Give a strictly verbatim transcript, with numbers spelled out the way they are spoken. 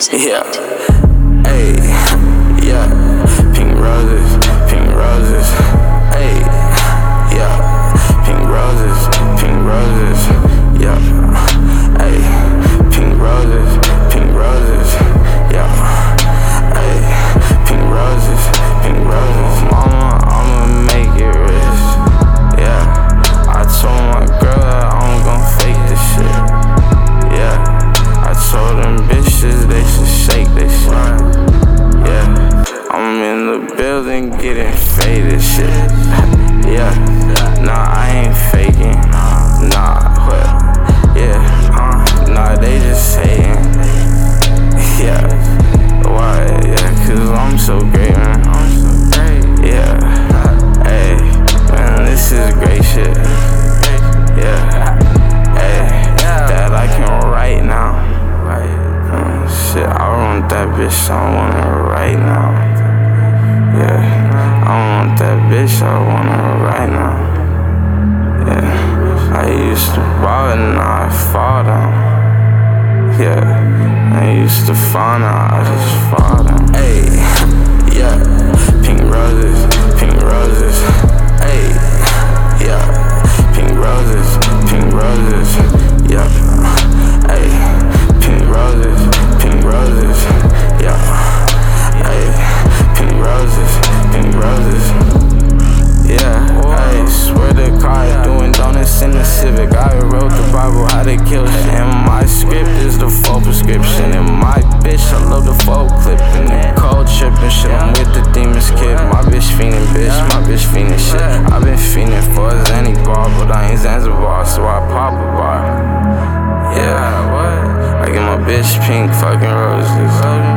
Yeah. Hey. Yeah. Pink roses. Pink roses. Hey. Yeah. Pink roses. Pink roses. Yeah. Hey. Pink roses. Pink roses. Yeah. Hey. Pink roses. Pink roses. Mama, I'ma make it rich. Yeah. I told my girl that I'm gon' fake this shit. Yeah. I told them bitches they should shake this shit. Yeah. I'm in the building getting faded shit. Yeah. Nah, I ain't faking. Nah, what? Yeah. Huh? Nah, they just hating. Yeah. Why? Yeah, cause I'm so great, man. I'm so great. Yeah. Hey, man, this is great shit. Yeah. Hey, that I can write now. Uh, shit, I want that bitch, I want her right now. Yeah. I want that bitch, I want her right now. Yeah. I used to ball and now I fall down. Yeah. I used to fall now, I just fall down. Hey. Yeah. Pink roses. Pink roses. Hey. Yeah. Pink roses. Pink roses. Yeah. Hey. Pink roses. Pink roses. Yeah. Hey. Pink roses. Pink roses. Yeah. I swear to God, doing donuts in the Civic. I wrote the Bible, how to kill shit. And my script is the full prescription. And my bitch, I love the full clip. And the cold tripping shit. I'm with the demons kid. My bitch fiending, bitch. My bitch fiending shit. I been fiending for a Zanny bar, but I ain't Zanzibar, so I pop a bar. Yeah, what? I get my bitch pink fucking roses.